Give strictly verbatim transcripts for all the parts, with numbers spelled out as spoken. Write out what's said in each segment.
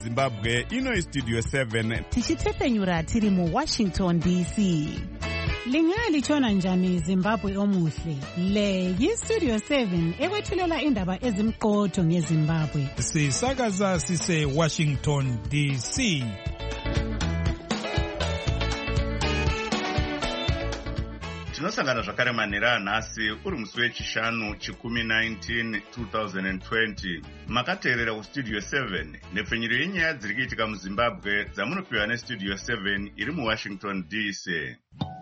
Zimbabwe ino studio seven tichitefenyura tiri mu Washington D C. Lingalitshona njani Zimbabwe omuhle? Le yi Studio seven ekwethulela indaba ezimqotho ngeZimbabwe. Sisakaza sise Washington D C. Tinosangana zvakare manhera anhasi uri musi wechishanu chikumi nineteen twenty twenty. Makateerera kustudio seven nepfenyuro yenyaya dziri kuitika muZimbabwe dzamunopiwa nestudio seven iri muWashington D C.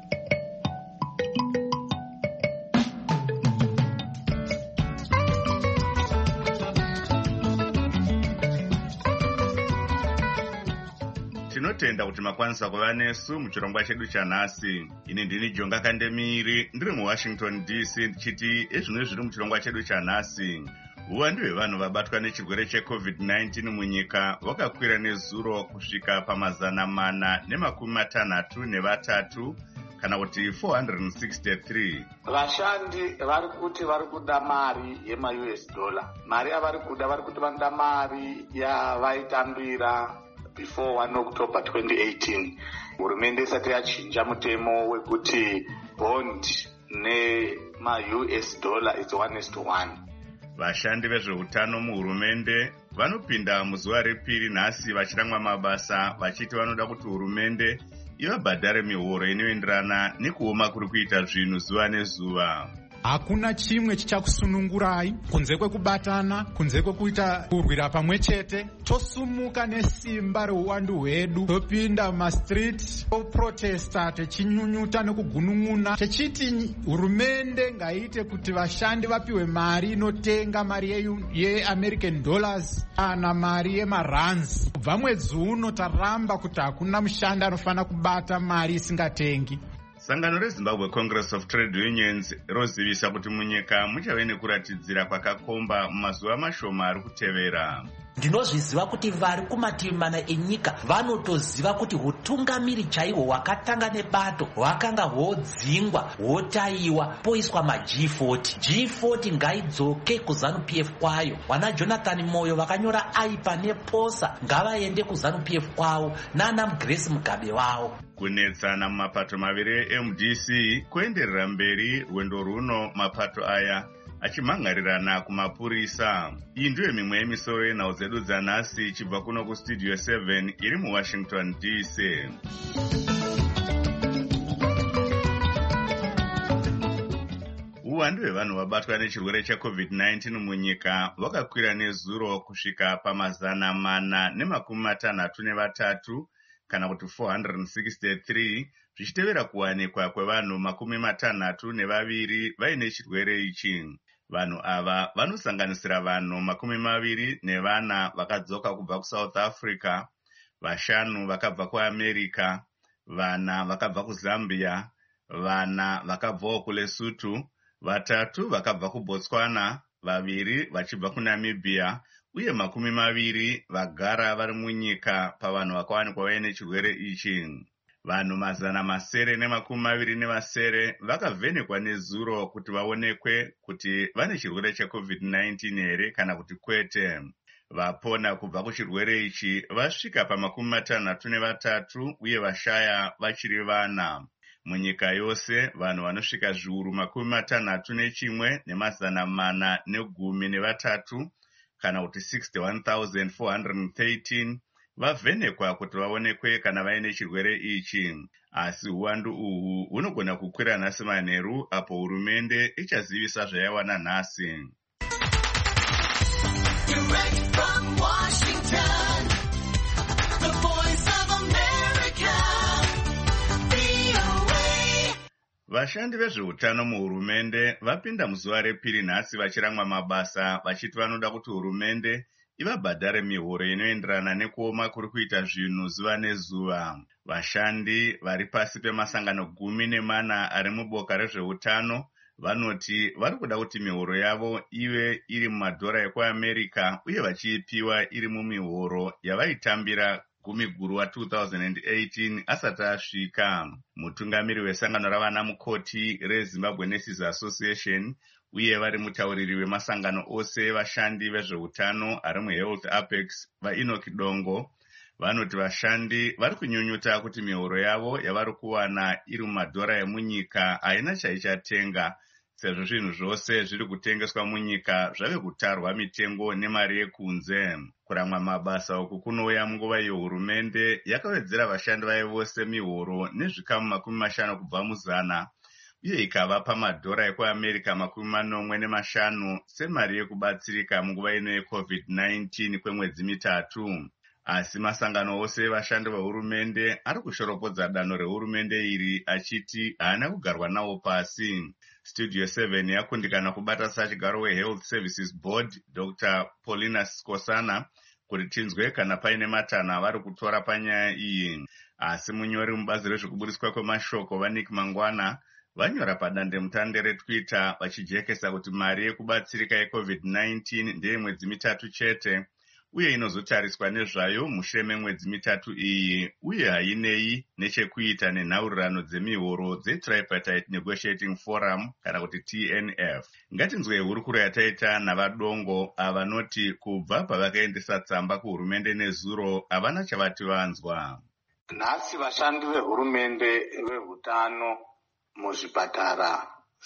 Tinotenda kuti makwanisa kuva nesu muchirongwa chedu chanhasi. Ini ndini Jonga Kandemiri ndiri muWashington D C ndichiti ezvino zviri muchirongwa chedu chanhasi. Uwandu hwevanhu vabatwa nechirwere checovid nineteen munyika wakakwira nezuro kusvika pamazana mana nemakumi matanhatu nevatatu kana kuti four hundred sixty-three. Vashandi vari kuti vari kuda mari yema-U S dollar. Mari avari kuda vari kuti vanoda mari yavaitambira before one October twenty eighteen. Hurumende isati yachinja mutemo wekuti bond nema-U S dollar is one is to one. Vashandi vezveutano muhurumende vanopinda muzuva repiri nhasi vachiramwa mabasa vachiti vanoda kuti hurumende ivabhadhare mihoro inoenderana nekuoma kuri kuita zvinhu zuva nezuva. Hakuna chimwe chichakusunungurai kunze kwekubatana, kunze kwekuita kurwira pamwe chete. Tosumuka nesimba reuwandu hwedu, topinda mumastreet, toprotesta techinyunyuta nekugunun'una, techiti hurumende ngaite kuti vashandi vapiwe mari inotenga mari yeAmerican dollars kana mari yemarands. Kubva mwedzi uno taramba kuti hakuna mushandi anofana kubata mari isingatengi. Sangano reZimbabwe Congress of Trade Unions rozivisa kuti munyika muchave nekuratidzira kwakakomba mumazuva mashoma ari kutevera. Ndinozviziva kuti vari kumativi mana enyika vanotoziva kuti hutungamiri chaihwo hwakatanga nebato hwakanga hwodzingwa hwotaiwa poiswa maG forty. G forty ngaidzoke kuZANU P F kwayo. Wana Jonathan Moyo vakanyora aipa neposa ngavaende kuZANU P F kwavo nana Grace Mugabe wavo. Kunetsana mumapato maviri eM D C kuenderera mberi rwendo runo mapato aya achimhangarirana kumapurisa. Iyi ndiyo mimwe yemisoro yenhau dzedu dzanhasi ichibva kuno kustudio seven iri muWashington D C. Uwandu hwevanhu vabatwa nechirwere checovid nineteen munyika wakakwira nezuro kusvika pamazana mana nemakumi matanhatu nevatatu kana kuti four hundred sixty-three, zvichitevera kuwanikwa kwevanhu makumi matanhatu nevaviri vaine chirwere ichi. Vanhu ava vanosanganisira vanhu makumi maviri nevana vakadzoka kubva kuSouth Africa, vashanu vakabva kuAmerica, vana vakabva kuZambia, vana vakabvawo kuLesotho, vatatu vakabva kuBotswana, vaviri vachibva kuNamibia, uye makumi maviri vagara vari munyika pavanhu vakawanikwa vaine chirwere ichi. Vanhu mazana masere nemakumi maviri nevasere vakavhenekwa nezuro kuti vaonekwe kuti vane chirwere checovid nineteen here kana kuti kwete. Vapona kubva kuchirwere ichi vasvika pamakumi matanhatu nevatatu uye vashaya vachiri vana. Munyika yose vanhu vanosvika zviuru makumi matanhatu nechimwe nemazana mana negumi nevatatu kana kuti sixty-one thousand four hundred thirteen vavhenekwa kuti vaonekwe kana vaine chirwere ichi. Asi uwandu uhu hunogona kukwira nhasi manheru apo hurumende ichazivisa zvaiwana nhasi. Direct from Washington, the voice of America, V O A. Vashandi vezveutano muhurumende vapinda muzuva repiri nhasi vachiramwa mabasa vachiti vanoda kuti hurumende ivabhadhare mihoro inoenderana nekuoma kuri kuita zvinhu zuva nezuva. Vashandi vari pasi pemasangano gumi nemana ari muboka rezveutano vanoti vari kuda kuti mihoro yavo ive iri mumadhora ekuAmerica uye vachiipiwa iri mumihoro yavaitambira gumi guru wa two thousand eighteen asati asvika. Mutungamiri wesangano ravana mukoti reZimbabwe Nurses Association uye vari mutauriri wemasangano ose vashandi vezveutano ari muHealth Apex vaEnoch Dongo vanoti vashandi vari kunyunyuta kuti mihoro yavo yavari kuwana iri mumadhora emunyika haina chaichatenga, sezvo zvinhu zvose zviri kutengeswa munyika zvave kutarwa mitengo nemari yekunze. Kuramwa mabasa uku kunouya munguva yehurumende yakawedzera vashandi vayo vose mihoro nezvikamu makumi mashanu kubva muzana, uye ikavapa madhora ekuamerica makumi manomwe nemashanu semari yekubatsirika munguva ino yecovid nineteen kwemwedzi mitatu. Asi masangano ose vashandi vehurumende ari kushoropodza danho rehurumende iri achiti haana kugarwa nawo pasi. Studio seven yakundikana kubata sachigaro weHealth Services Board Doctor Paulina Skosana kuti tinzwe kana paine matanho avari kutora panyaya iyi. Asi munyori mubazi rezvekuburiswa kwemashoko vaNick Mangwana vanyora padandemutande reTwitter vachijekesa kuti mari yekubatsirika yecovid nineteen ndeye mwedzi mitatu chete, uye inozotariswa nezvayo mushure memwedzi mitatu iyi, uye hainei nechekuita nenhaurirano dzemihoro dzeTripartite Negotiating Forum kana kuti T N F. Ngatinzwe hurukuro yataita navadongo avanoti kubva pavakaendesa tsamba kuhurumende nezuro havana chavati vanzwa. Nhasi vashandi vehurumende vehutano muzvipatara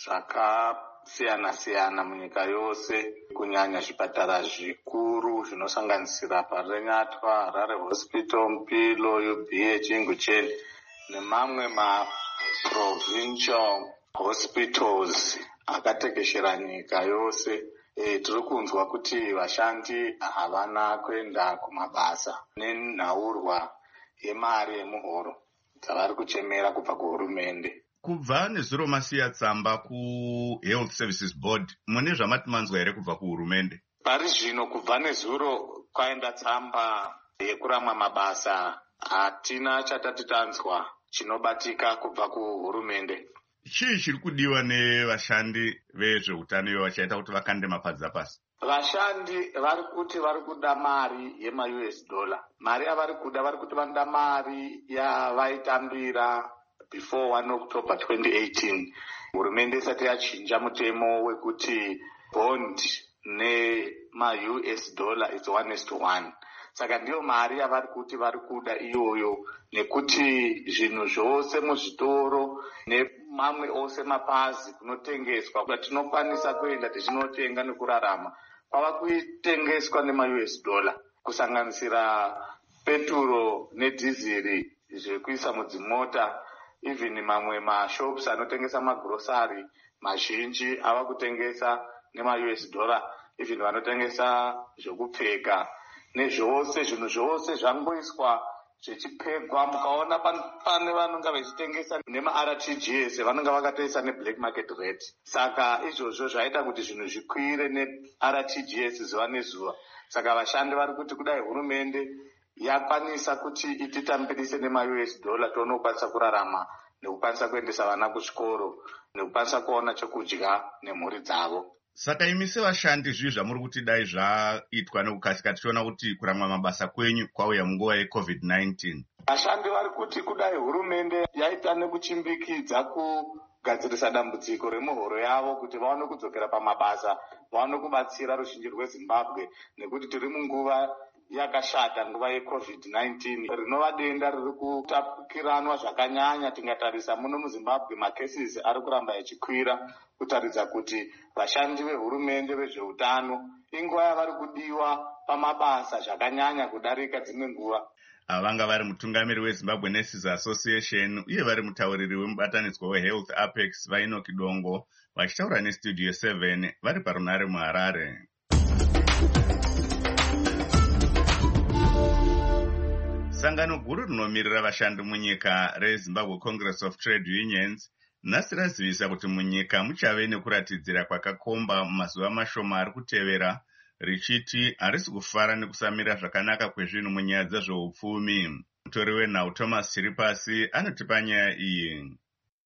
zvakasiyana-siyana munyika yose, kunyanya zvipatara zvikuru zvinosanganisira paRenyatwa, Harare Hospital, Mpilo, U B H, Inguchen nemamwe ma-provincial hospitals akatekeshera nyika yose. E, tiri kunzwa kuti vashandi havana kuenda kumabasa nenhaurwa yemari yemuhoro dzavari kuchemera kubva kuhurumende. Kubva nezuro masiya tsamba kuHealth Services Board, mune zvamati manzwa here kubva kuhurumende? Pari zvino kubva nezuro kwaenda tsamba yekuramwa mabasa, hatina chatati tanzwa chinobatika kubva kuhurumende. Chii chiri kudiwa nevashandi vezveutano ivo vachaita kuti vakande mapadza pasi? Vashandi vari kuti vari kuda mari yema-U S dollar. Mari avari kuda vari kuti vanoda mari yavaitambira before one October twenty eighteen. Hurumende isati yachinja mutemo wekuti bond nema-U S dollar is one is to one. Saka ndiyo mari yavari kuti vari kuda iyoyo, nekuti zvinhu zvose muzvitoro nemamwe ose mapazi kunotengeswa kwatinokwanisa kuenda tichinotenga nekurarama kwava kuitengeswa nema-U S dollar, kusanganisira peturo nedhiziri zvekuisa mudzimota. Even mamwe mashops anotengesa magrosari mazhinji ava kutengesa nema-U S dollar. Even vanotengesa zvokupfeka nezvose zvinhu zvose zvangoiswa zvichipegwa, mukaona pane vanonga vachitengesa nema-R T G S vanonga vakatoisa neblack market rate. Saka izvozvo zvaita kuti zvinhu zvikwire ne-R T G S zuva nezuva. Saka vashandi vari kuti kudai hurumende yakwanisa kuti ititambirise nema-U S dollar toonokwanisa kurarama nekukwanisa kuendesa vana kuzvikoro nekukwanisa kuona chokudya nemhuri dzavo. Saka imi sevashandi zvivi zvamuri kuti dai zvaitwa nekukasika tichiona kuti kuramwa mabasa kwenyu kwauya munguva yecovid nineteen. Vashandi vari kuti kudai hurumende yaita nekuchimbikidza kugadzirisa dambudziko remuhoro yavo kuti vaone kudzokera pamabasa, vaone kubatsira ruzhinji rweZimbabwe, nekuti tiri munguva yakashata, nguva yecovid nineteen rinova denda riri kutapukiranwa zvakanyanya. Tingatarisa muno muZimbabwe macases ari kuramba achikwira, kutaridza kuti vashandi vehurumende vezveutano inguva yavari kudiwa pamabasa zvakanyanya kudarika dzimwe nguva. Vanga vari mutungamiri weZimbabwe Nurses Association uye vari mutauriri wemubatanidzwa weHealth Apex vaEnoch Dongo vachitaura neStudio seven vari parunare muHarare. Sangano guru rinomirira vashandi munyika reZimbabwe Congress of Trade Unions nhasi razivisa kuti munyika muchave nekuratidzira kwakakomba mumazuva mashoma ari kutevera, richiti harisi kufara nekusamira zvakanaka kwezvinhu munyaya dzezveupfumi. Mutori wenhau Thomas Chiripasi anotipa nyaya iyi.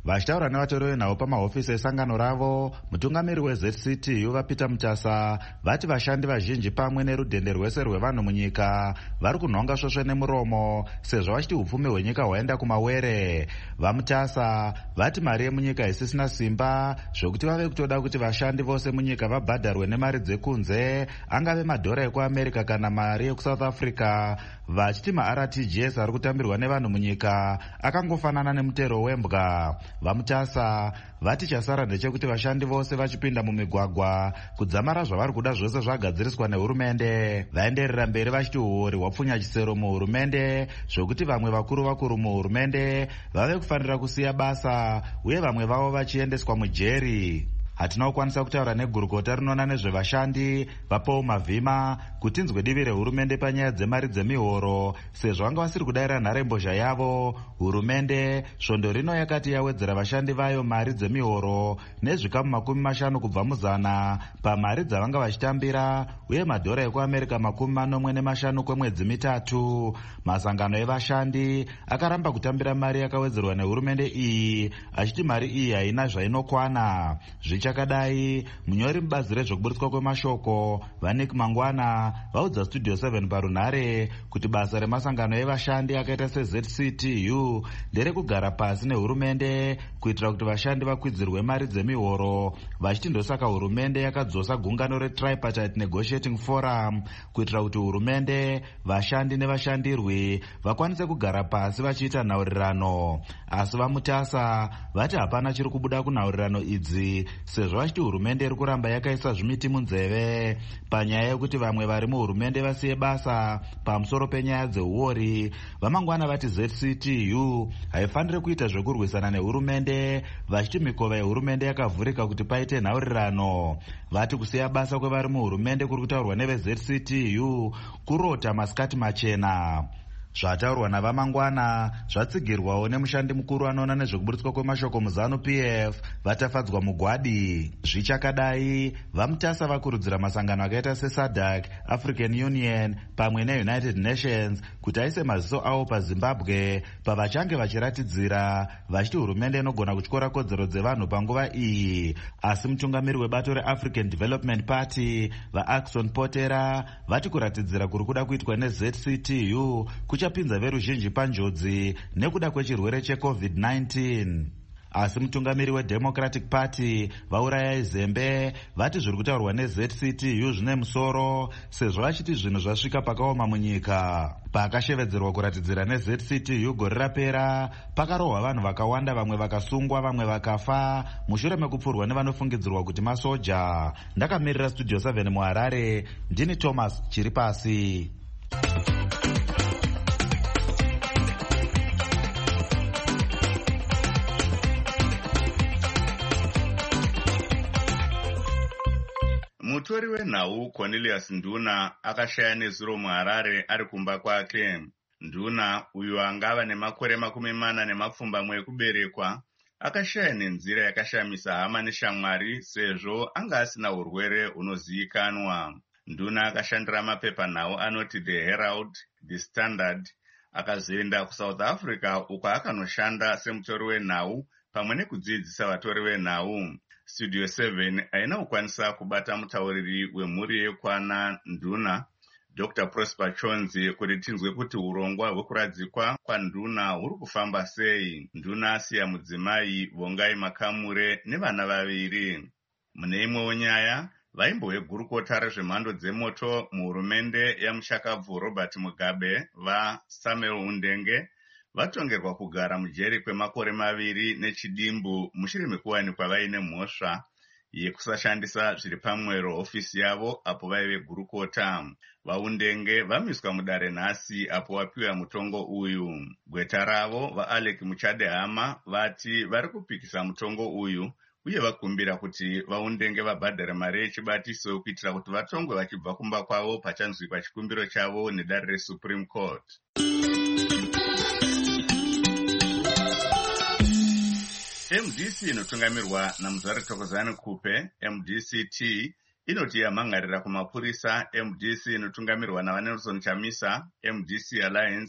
Vachitaura nevatori venhau pamahofisi esangano ravo, mutungamiri weZ C T U vaPeter Mutasa vati vashandi vazhinji pamwe nerudhende rwese rwevanhu munyika vari kunhonga svosve nemuromo sezvo vachiti upfumi hwenyika hwaenda kumawere. VaMutasa vati mari yemunyika isisina simba zvokuti vave kutoda kuti vashandi vose munyika vabhadharwe nemari dzekunze, angave madhora ekuamerica kana mari yekusouth Africa, vachiti maR T G S ari kutambirwa nevanhu munyika akangofanana nemutero wembwa. VaMutasa vati chasara ndechekuti vashandi vose vachipinda mumigwagwa kudzamara zvavari kuda zvose zvagadziriswa nehurumende. Vaenderera mberi vachiti uori hwapfunya chisero muhurumende zvokuti vamwe vakuru vakuru muhurumende vave kufanira kusiya basa uye vamwe vavo vachiendeswa mujeri. Hatina kukwanisa kutaura negurukota rinoona nezvevashandi vaPaul Mavhima kuti inzwe divi rehurumende panyaya dzemari dzemihoro sezvo vanga vasiri kudayira nharembozha yavo. Hurumende svondo rino yakati yawedzera vashandi vayo mari dzemihoro nezvikamu makumi mashanu kubva muzana pamari dzavanga vachitambira uye madhora ekuamerica makumi manomwe nemashanu kwemwedzi mitatu. Masangano evashandi akaramba kutambira mari yakawedzerwa nehurumende iyi achiti mari iyi haina zvainokwana. Zvichakadai, munyori mubazi rezvokuburitswa kwemashoko vaNick Mangwana vaudza Studio seven parunhare kuti basa remasangano evashandi akaita seZ C T U nderekugara pasi nehurumende kuitira kuti vashandi vakwidzirwe mari dzemihoro, vachiti ndosaka hurumende yakadzosa gungano reTripartite Negotiating Forum kuitira kuti hurumende, vashandi nevashandirwi vakwanise kugara pasi vachiita nhaurirano. Asi vaMutasa vati hapana chiri kubuda kunhaurirano idzi sezvo vachiti hurumende iri kuramba yakaisa zvimiti munzeve panyaya yekuti vamwe vari muhurumende vasiye basa pamusoro penyaya dzeuori. VaMangwana vati Z C T U haifaniri kuita zvekurwisana nehurumende, vachiti mikova yehurumende yakavhurika kuti paite nhaurirano. Vati kusiya basa kwevari muhurumende kuri kutaurwa neveZ C T U kurota masikati machena. Zvataurwa navaMangwana zvatsigirwawo nemushandi mukuru anoona nezvekuburitswa kwemashoko muZanu P F vatafadzwa mugwadi. Zvichakadai, vaMutasa vakurudzira masangano akaita seSADC, African Union pamwe neUnited Nations kuti aise maziso avo paZimbabwe pavachange vachiratidzira vachiti hurumende inogona kutyora kodzero dzevanhu panguva iyi. Asi mutungamiri webato reAfrican Development Party vaAkson Potera vati kuratidzira kuri kuda kuitwa neZ C T U kuchapinza veruzhinji panjodzi nekuda kwechirwere cheCovid nineteen. Asi mutungamiri weDemocratic Party vaurayai Zembe vati zviri kutaurwa neZ C T U zvine musoro sezvo vachiti zvinhu zvasvika pakaoma munyika. Pakashevedzerwa kuratidzira neZ C T U gore rapera pakarohwa vanhu vakawanda, vamwe vakasungwa vamwe vakafa mushure mekupfurwa nevanofungidzirwa kuti masoja. Ndakamirira Studio seven muHarare, ndini Thomas Chiripasi. Mutori wenhau Cornelius Nduna akashaya nezuro muHarare ari kumba kwake. Nduna uyo angava nemakore makumi mana nemapfumbamwe ekuberekwa akashaya nenzira yakashamisa hama neshamwari sezvo anga asina urwere hunozivikanwa. Nduna akashandira mapepanhau anoti The Herald, The Standard, akazoenda kuSouth Africa uko akanoshanda semutori wenhau pamwe nekudzidzisa vatori venhau. Studio seven haina kukwanisa kubata mutauriri wemhuri yekwana Nduna Doctor Prosper Chonzi kuti tinzwe kuti urongwa hwekuradzikwa kwaNduna huri kufamba sei. Nduna asiya mudzimai Vongai Makamure nevana vaviri. Mune imwewo nyaya, vaimbo vegurukota rezvemhando dzemoto muhurumende yamushakabvu Robert Mugabe vaSamuel Undenge vatongerwa kugara mujeri kwemakore maviri nechidimbu mushure mekuwanikwa vaine mhosva yekusashandisa zviri pamwero ofisi yavo apo vaive gurukota. VaUndenge vamiswa mudare nhasi apo vapiwa mutongo uyu. Gweta ravo vaAlec Muchadehama vati vari kupikisa mutongo uyu uye vakumbira kuti VaUndenge vabhadhare mari yechibatiso kuitira kuti vatongwe vachibva kumba kwavo pachanzwikwa chikumbiro chavo nedare reSupreme Court. M D C inotungamirwa naMuzare Thokozani Kupe, M D C T, inoti yamhangarira kumapurisa. M D C inotungamirwa naVaNelson Chamisa, M D C Alliance,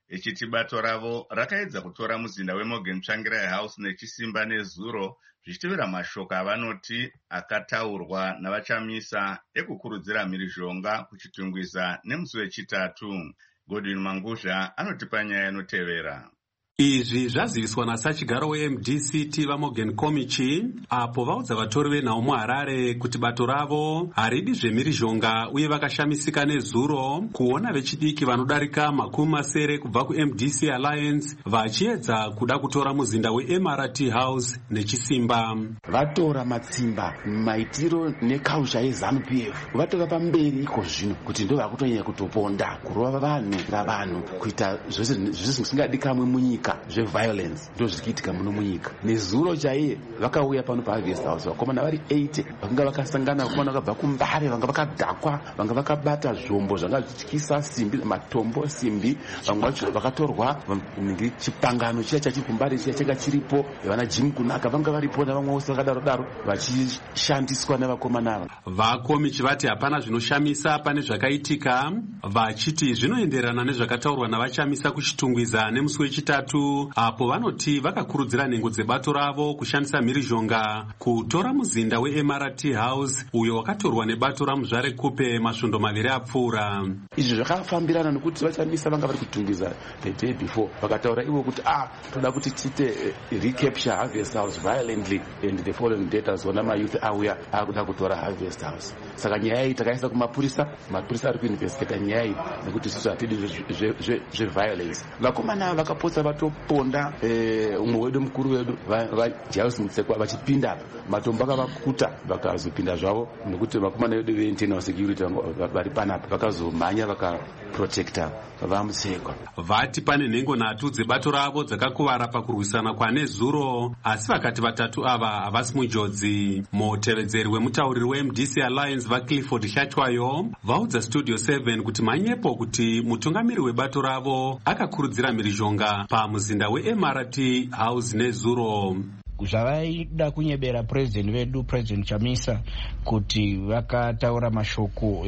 ichiti bato ravo rakaedza kutora muzinda weMorgan Tsvangirai House nechisimba nezuro, zvichitivira mashoko avanoti akataurwa navachamisa ekukurudzira mhirizhonga kuchitungwiza nemusi wechitatu. Godwin Manguzha anotipa nyaya inotevera. Izvi zvaziviswa nasachigaro weM D C T vaMorgan Komichi apo vaudza vatori venhau muHarare kuti bato ravo haridi zvemhirizhonga uye vakashamisika nezuro kuona vechidiki vanodarika makumi masere kubva kuM D C Alliance vachiedza kuda kutora muzinda weM R T House nechisimba. Vatora matsimba maitiro nekausha yeZANU P F vatora pamberi iko zvino kuti ndo vakutonyanya kutoponda kurova vanhu ngavanhu kuita zvose zvisingadikamwe munyika zveviolence ndo zvichiitika muno munyika. Nezuro chaiye vakauya pano paHarvest House vakomana vari eighty vakanga vakasangana vakomana vakabva kuMbare vanga vakadhakwa vanga vakabata zvombo zvanga zvichityisa simbi matombo simbi vamwe vacho vakatorwa chipangano chiya chachiri kuMbare chiya changa chiripo vana Jim Kunaka vanga varipo navamwe vose vakadaro daro vachishandiswa navakomana ava. Vakomichi vati hapana zvinoshamisa pane zvakaitika, vachiti zvinoenderana nezvakataurwa navachamisa kuchitungwiza nemusi wechitatu apo vanoti vakakurudzira nhengo dzebato ravo kushandisa mhirizhonga kutora muzinda weM R T House uyo wakatorwa nebato raMuzvare Kupe masvondo maviri apfuura. Izvi zvakafambirana nokuti vachamisa vanga vari kutungwiza the day before vakataura ivo kuti ah toda kuti tite recapture Harvest House violently and the following day tazoona mayouth auya akuda kutora Harvest House. Saka nyaya iyi takaisa kumapurisa, mapurisa ari kuinvestigata nyaya iyi nekuti isusu hatidi zveviolence. Vakomana vakapotsa vatoponda umwe wedu mukuru wedu vaJaius Mutsekwa vachipinda matombo akavakuta vakazopinda zvavo nekuti vakomana vedu veinternal security vari panapa vakazomhanya vakaprotecta vaMutsekwa. Vati pane nhengo nhatu dzebato ravo dzakakuvara pakurwisana kwanezuro, asi vakati vatatu ava havasi munjodzi. Mutevedzeri wemutauriri weM D C Alliance vaClifford Hlatwayo vaudza Studio seven kuti manyepo kuti mutungamiri webato ravo akakurudzira mhirizhonga pamuzinda weM R T House nezuro. Zvavaida kunyebera president vedu President Chamisa kuti vakataura mashoko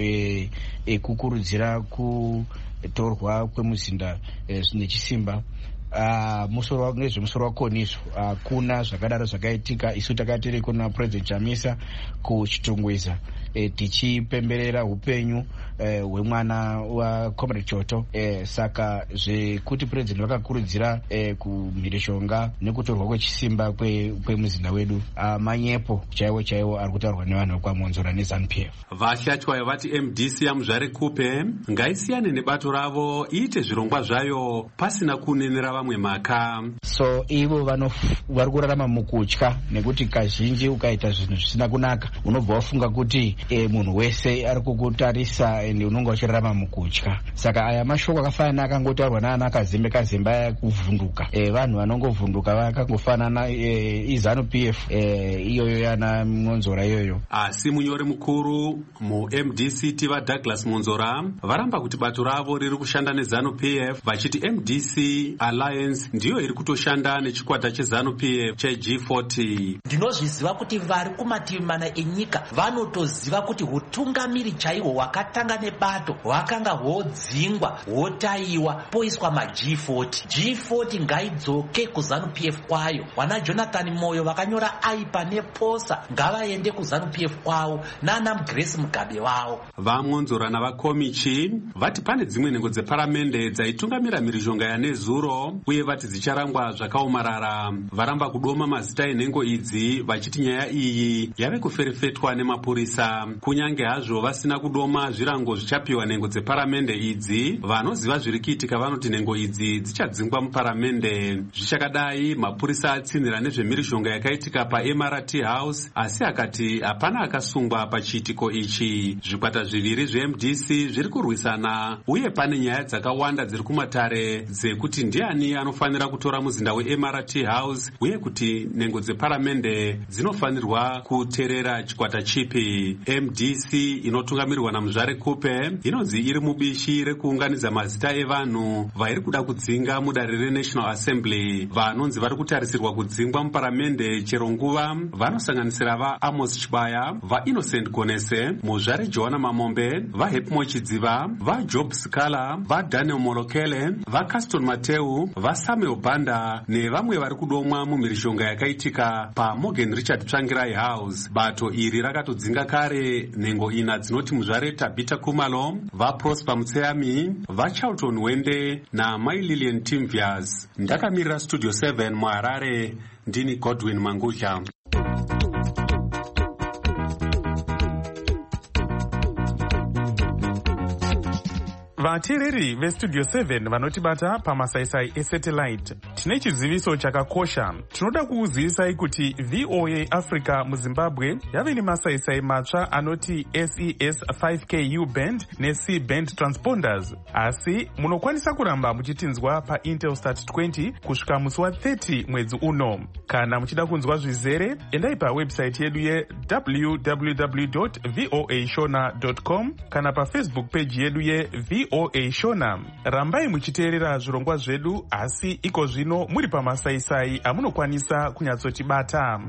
ekukurudzira e kutorwa kwemuzinda e, nechisimba. Uh, musoro nezvemusoro wakoniso hakuna uh, zvakadaro zvakaitika. Isu takatiri kuna President Chamisa kuchitungwiza e, tichipemberera upenyu hwemwana e, wa Comrade Choto e, saka zvekuti president vakakurudzira e, kumhirizhonga nekutorwa kwechisimba kwemuzinda kwe wedu uh, manyepo chaiwo chaiwo ari kutaurwa nevanhu vekwaMonzora neZANU P F. Vahlatwayo vati M D C yaMuzvare Kupe ngaisiyane nebato ravo iite zvirongwa zvayo pasina kunenera vamwe mhaka. So ivo vari kurarama mukutya nekuti kazhinji ukaita zvinhu zvisina kunaka unobva wafunga kuti e, munhu wese ari kukutarisa ende unonga uchirarama mukutya. Saka aya mashoko akafanana akangotaurwa naana Kazembe Kazembe aya kuvhunduka. E, vanhu vanongovhunduka vakangofanana e, iZANU P F e, iyoyo yana Monzora iyoyo. Asi munyori mukuru muM D C T vaDouglas Monzora varamba kuti bato ravo riri kushanda neZANU P F vachiti M D C Alliance ndiyo iri kutoshanda nechikwata cheZANU P F cheG forty. Ndinozviziva kuti vari kumativi mana enyika vanotoziva kuti hutungamiri chaihwo hwakatanga nebato hwakanga hwodzingwa hwotaiwa poiswa maG forty. G forty ngaidzoke kuZANU P F kwayo. Wana Jonathan Moyo vakanyora aipa neposa ngavaende kuZANU P F kwavo nana Grace Mugabe wavo. VaMonzora navaKomichi vati pane dzimwe nhengo dzeparamende dzaitungamira mhirizhonga yanezuro uye vati dzicharangwa zvakaomarara. Varamba kudoma mazita enhengo idzi vachiti nyaya iyi yave kuferefetwa nemapurisa. Kunyange hazvo vasina kudoma zvirango zvichapiwa nhengo dzeparamende idzi, vanoziva zviri kuitika vanoti nhengo idzi dzichadzingwa muparamende. Zvichakadai mapurisa atsinhira nezvemhirizhonga yakaitika paM R T House asi akati hapana akasungwa pachiitiko ichi. Zvikwata zviviri zveM D C zviri kurwisana uye pane nyaya dzakawanda dziri kumatare dzekuti ndiani ndiani anofanira kutora muzinda weM R T House uye kuti nhengo dzeparamende dzinofanirwa kuteerera chikwata chipi. M D C inotungamirirwa naMuzvare Kupe inonzi iri mubishi rekuunganidza mazita evanhu vairi kuda kudzinga mudare reNational Assembly. Vanonzi vari kutarisirwa kudzingwa muparamende chero nguva vanosanganisira vaAmos Chibaya, vaInnocent Gonese, Muzvare Joana Mamombe, vaHappy Mochidziva, vaJob Sikala, vaDaniel Molokele, vaCaston Mateu, vaSamuel Banda nevamwe vari kudomwa mumhirizhonga yakaitika paMorgan Richard Tsvangirai House. Bato iri rakatodzinga kare nhengo ina dzinoti Muzvare Tabita Kumalo, vaProsper Mutseyami, vaCharlton Wende naMai Lilian Timvias. Ndakamirira Studio seven muHarare, ndini Godwin Mangudla. Vateereri veStudio seven vanotibata pamasaisai esatellite, tine chiziviso chakakosha. Tinoda kukuzivisai kuti V O A Africa muZimbabwe yave nemasaisai matsva anoti S E S five K U band neC band transponders, asi munokwanisa kuramba muchitinzwa paIntelsat twenty kusvika musi wa30 mwedzi uno. Kana muchida kunzwa zvizere, endai pawebsite yedu ye w w w dot voa shona dot com kana paFacebook page yedu ye V O A Shona. Rambai muchiteerera zvirongwa zvedu, asi iko zvino muri pamasaisai amunokwanisa kunyatsotibata.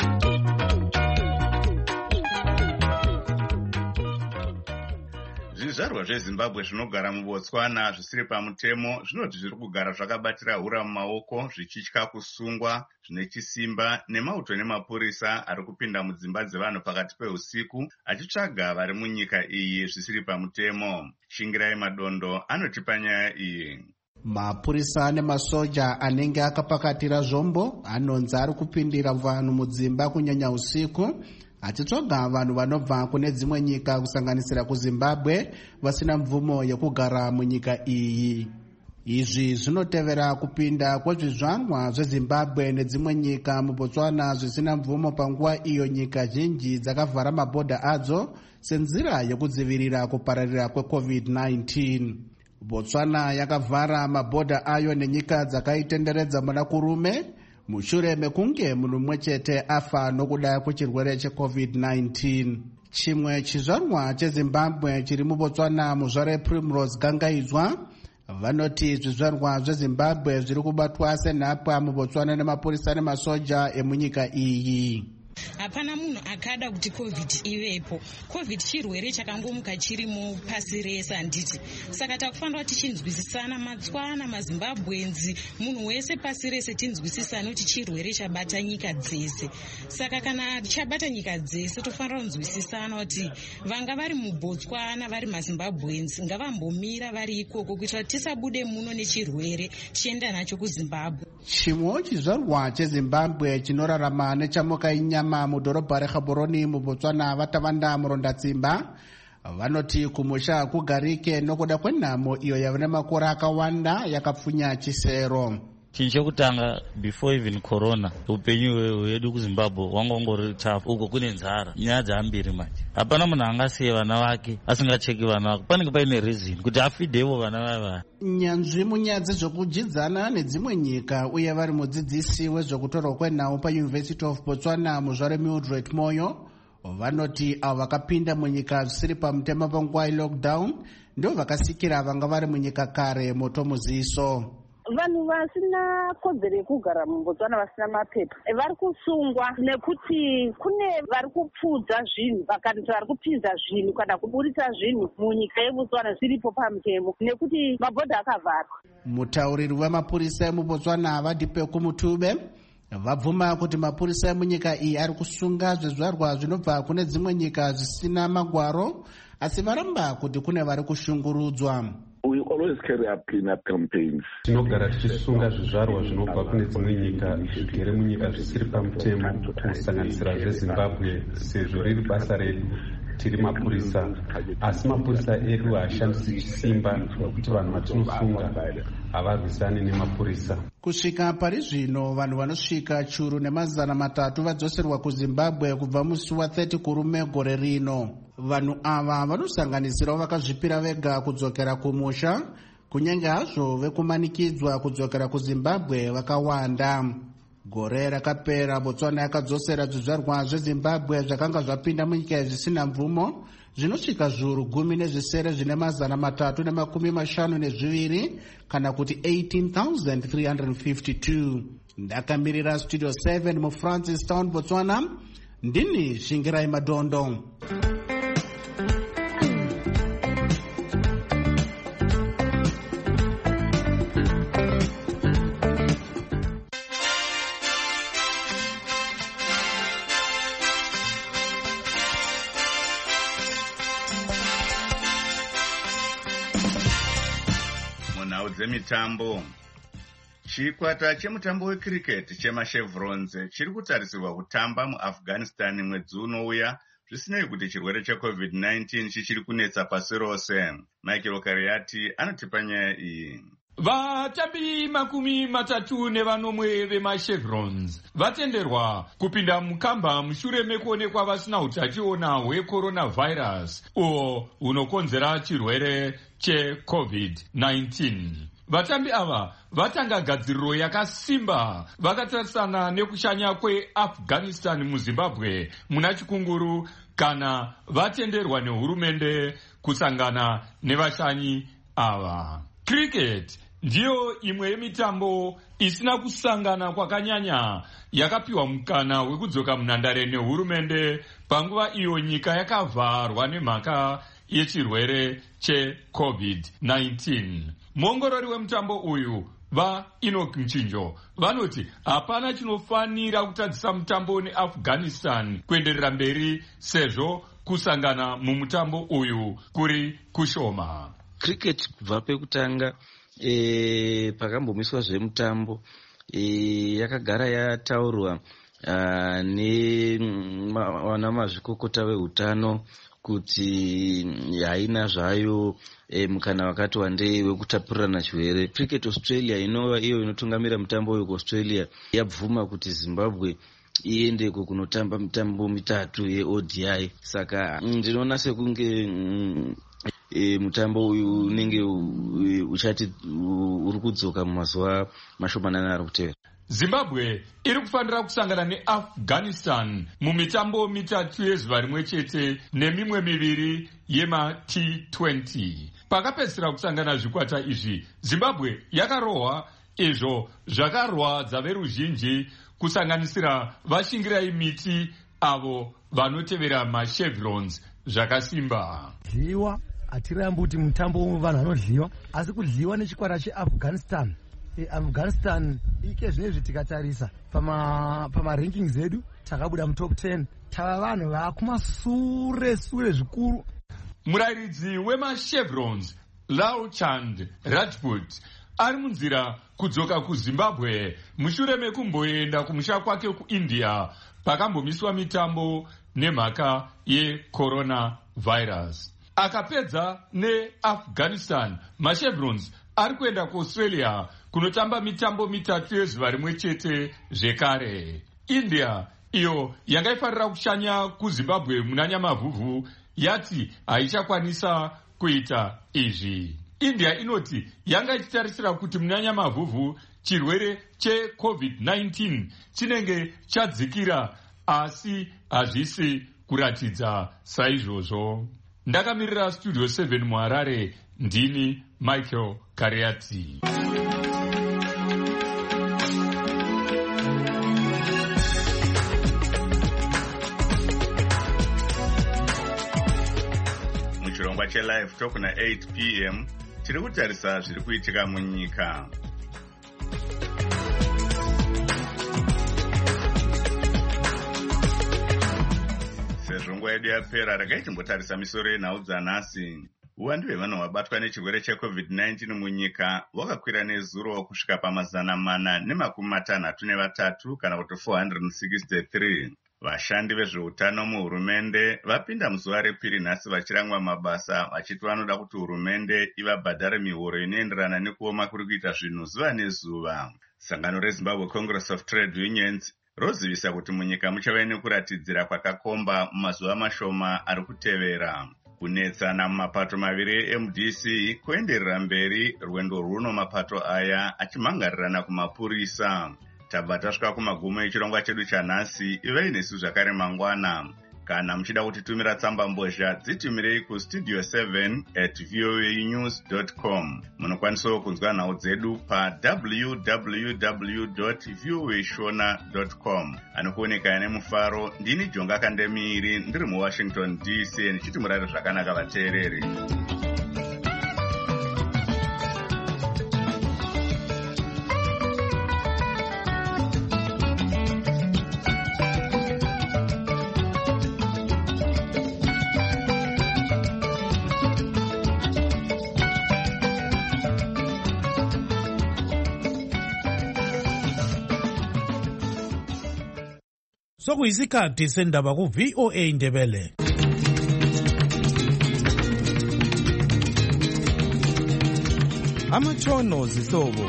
Zvizvarwa zveZimbabwe zvinogara muBotswana zvisiri pamutemo zvinoti zviri kugara zvakabatira hura mumaoko zvichitya kusungwa zvine chisimba nemauto nemapurisa ari kupinda mudzimba dzevanhu pakati peusiku achitsvaga vari munyika iyi zvisiri pamutemo. Shingirai Madondo anotipa nyaya iyi. Mapurisa nemasoja anenge akapakatira zvombo anonzi ari kupindira vanhu mudzimba kunyanya usiku achitsvaga vanhu vanobva kune dzimwe nyika kusanganisira kuZimbabwe vasina mvumo yekugara munyika iyi. Izvi zvinotevera kupinda kwezvizvarwa zveZimbabwe nedzimwe nyika muBotswana zvisina mvumo panguva iyo nyika zhinji dzakavhara mabhodha adzo senzira yekudzivirira kupararira kweCovid nineteen. Botswana yakavhara mabhodha ayo nenyika dzakaitenderedza muna kurume mushure mekunge munhu mumwe chete afa nokuda kwechirwere cheCovid nineteen. Chimwe chizvarwa cheZimbabwe chiri muBotswana, Muzvare Primrose Gangaidzwa, vanoti zvizvarwa zveZimbabwe zviri kubatwa senhapwa muBotswana nemapurisa nemasoja emunyika iyi. Hapana munhu akada kuti covid ivepo. Covid chirwere chakangomuka chirimo pasi rese handiti. Saka takufanira tichinzwisisana, Matswana, maZimbabwenzi, munhu wese pasi rese tinzwisisane kuti chirwere chabata nyika dzese. Saka kana chabata nyika dzese tofanira kunzwisisana kuti vanga vari muBotswana vari maZimbabwenzi ngavambomira vari ikoko kuitira tisabude muno nechirwere chienda nacho kuZimbabwe. Chimwe chizvarwa cheZimbabwe chinorarama nechamuka inyama mudhorobha reGaborone muBotswana vatavanda murondatsimba vanoti kumusha kugarike nokuda kwenhamo iyo yava nemakore akawanda yakapfunya chisero. Chinhu chekutanga before even corona upenyu hwedu kuZimbabwe wanga ungori tough. Uko kune nzara, nyaya dzambiri manje. Hapana munhu angasiye vana vake asingacheki vana vake. Panenge paine reason kuti afidhevo vana vava. Nyanzvi munyaya dzezvekudzidzana nedzimwe nyika uye vari mudzidzisi wezvekutorwa kwenhau paUniversity of Botswana Muzvare Mildred Moyo vanoti avo vakapinda munyika zvisiri pamutemo panguva yelockdown ndo vakasikira vanga vari munyika kare moto muziso. Vanhu vasina kodzero yekugara muBotswana vasina mapepa vari kusungwa nekuti kune vari kupfudza zvinhu vakati vari kupinza zvinhu kana kuburitsa zvinhu munyika yeBotswana zviripo pamutemo nekuti mabhodha akavharwa. Mutauriri wemapurisa emuBotswana Vadipeku Mutube vabvuma kuti mapurisa emunyika iyi ari kusunga zvizvarwa zvinobva kune dzimwe nyika zvisina magwaro asi varamba kuti kune vari kushungurudzwa. We always carry up clean-up campaigns. Tinogara tichisunga zvizvarwa zvinobva kune dzimwe nyika zvigere munyika zvisiri pamutemo kusanganisira zveZimbabwe sezvo riri basa redu tiri mapurisa, asi mapurisa edu haashandisi chisimba nokuti vanhu vatinosunga havarwisani nemapurisa. Kusvika pari zvino vanhu vanosvika churu nemazana matatu vadzoserwa kuZimbabwe kubva musi wa30 kurume gore rino. Vanhu ava vanosanganisirawo vakazvipira vega kudzokera kumusha kunyange hazvo vekumanikidzwa kudzokera kuzimbabwe vakawanda. Gore rakapera Botswana yakadzosera zvizvarwa zvezimbabwe zvakanga zvapinda munyika zvisina mvumo zvinosvika zviuru gumi nezvisere zvine mazana matatu nemakumi mashanu nezviviri kana kuti eighteen thousand three hundred fifty-two. Ndakamirira studio seven muFrancistown, Botswana. Ndini Shingirai Madondo. Mitambo. Chikwata chemutambo wecricket chemashevrons chiri kutarisirwa kutamba muAfghanistan mwedzi unouya zvisinei kuti chirwere checovid nineteen chichiri kunetsa pasi rose. Michael Kariati anotipa nyaya iyi. Vatambi makumi matatu nevanomwe vemashevrons vatenderwa kupinda mukamba mushure mekuonekwa vasina utachiona hwecoronavirus uwo unokonzera chirwere checovid nineteen. Vatambi ava vatanga gadziriro yakasimba vakatarisana nekushanya kweAfghanistan muZimbabwe muna chikunguru kana vatenderwa nehurumende kusangana nevashanyi ava. Cricket ndiyo imwe yemitambo isina kusangana kwakanyanya yakapiwa mukana wekudzoka munhandare nehurumende panguva iyo nyika yakavharwa nemhaka yechirwere checovid nineteen. Muongorori wemutambo uyu va Enoch Mchinjo vanoti hapana chinofanira kutadzisa mutambo neAfghanistan kuenderera mberi sezvo kusangana mumutambo uyu kuri kushoma. Cricket kubva pekutanga e, pakambomiswa zvemutambo e, yakagara yataurwa nevana mazvikokota veutano kuti haina zvayo e, mukana wakati wandei wekutapurirana chirwere. Cricket Australia inova iyo inotungamira mutambo uyu kuAustralia yabvuma kuti Zimbabwe iendeko kunotamba mitambo mitatu yeO D I. Saka ndinoona sekunge mm, e, mutambo uyu unenge uchati uri kudzoka mumazuva mashomanana ari kutevera. Zimbabwe iri kufanira kusangana neAfghanistan mumitambo mitatu yezuva rimwe chete nemimwe miviri yema T twenty. Pakapedzisira kusangana zvikwata izvi, Zimbabwe yakarohwa, izvo zvakarwadza veruzhinji kusanganisira vashingirai miti avo vanotevera mashevrons zvakasimba. Dliwa hatirambi kuti mutambo vanhu vanodliwa, asi kudliwa nechikwata cheAfghanistan. E, Afghanistan ike zvinezvi tikatarisa pama pama rankings edu takabuda mu top ten. Tava vanhu vakumasure sure zvikuru. Murairidzi wemashevrons Lalchand Rajput ari munzira kudzoka kuZimbabwe mushure mekumboenda kumusha kwake kuIndia pakambomiswa mitambo nemhaka yecoronavirus. Akapedza neAfghanistan, mashevrons ari kuenda kuAustralia kunotamba mitambo mitatu yezuva rimwe chete zvekare. India iyo yanga ifarira kushanya kuZimbabwe muna Nyamavhuvhu yati haichakwanisa kuita izvi. India inoti yanga ichitarisira kuti muna Nyamavhuvhu chirwere checovid nineteen chinenge chadzikira, asi hazvisi kuratidza saizvozvo. Ndakamirira studio seven muHarare, ndini Michael Kariati. Muchirongwa chelive talk na eight p m tiri kutarisa zviri kuitika munyika. Sezvo nguva yedu yapera, regai timbotarisa misoro yenhau dzanhasi. Uwandu hwevanhu vabatwa nechirwere checovid nineteen munyika hwakakwira nezuro kusvika pamazana mana nemakumi matanhatu nevatatu kana kuti four hundred sixty-three. Vashandi vezveutano muhurumende vapinda muzuva repiri nhasi vachirangwa mabasa vachiti vanoda kuti hurumende ivabhadhare mihoro inoenderana nekuoma kuri kuita zvinhu zuva nezuva. Sangano reZimbabwe Congress of Trade Unions rozivisa kuti munyika muchava nekuratidzira kwakakomba mumazuva mashoma ari kutevera. kunetsana mumapato maviri eM D C kuenderera mberi rwendo runo mapato aya achimhangarirana kumapurisa. Tabva tasvika kumagumo echirongwa chedu chanhasi. Ivei nesu zvakare mangwana. Kana muchida kutitumira tsamba mbozha dzitumirei kustudio seven at voanews dot com. Munokwanisawo kunzwa nhau dzedu pa w w w dot voashona dot com. Anokuoneka nemufaro, ndini Jonga Kandemiri ndiri muWashington D C ndichiti murare zvakanaka vateereri. Sokuyisikhathi sendaba ku V O A Ndebele. Amatshono zihlobo